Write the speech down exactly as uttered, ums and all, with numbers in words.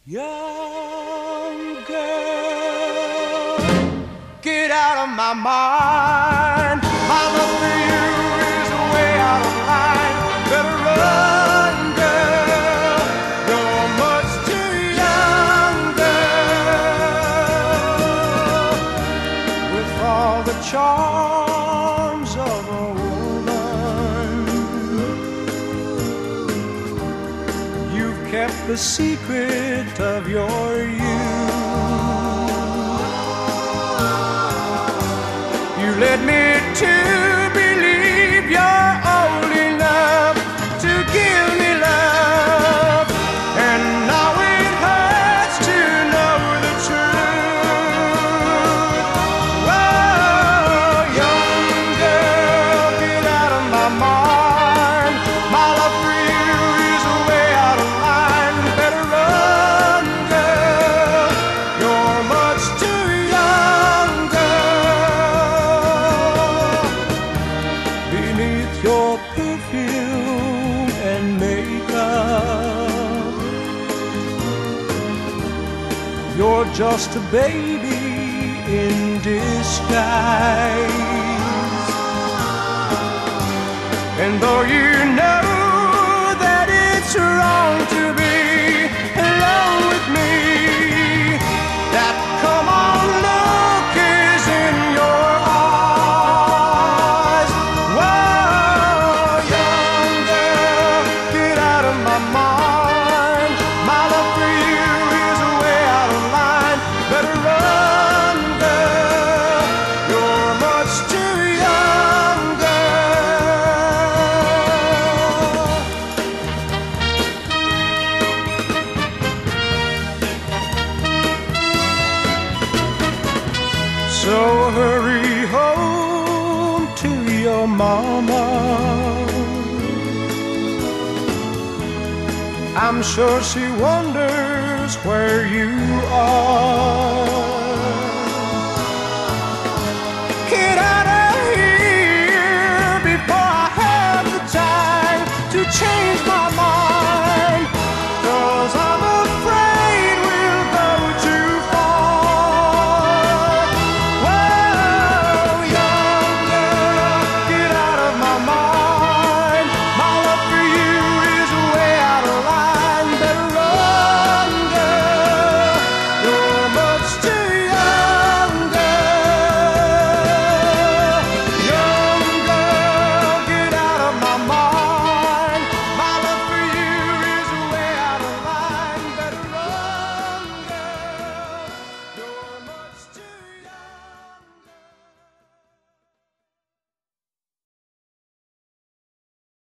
Young girl, get out of my mind. My love for you is way out of line. Better run, girl. You're much too young, girl. With all the charms of a woman, you've kept the secret of your youth. You led me to believe you're old enough to give me love, and now it hurts to know the truth. Oh, young girl, get out of my mind. My love for you is way out of line. Better run, girl. You're much too young, girl. Beneath your perfume and makeup, you're just a baby in disguise. And though you know that it's wrong to be alone with me, that come on look is in your eyes. Whoa, young girl, get out of my mind. My love for you is way out of line. Better run, girl. You're much too young, girl. So hurry home to your mama. I'm sure she wonders where you are.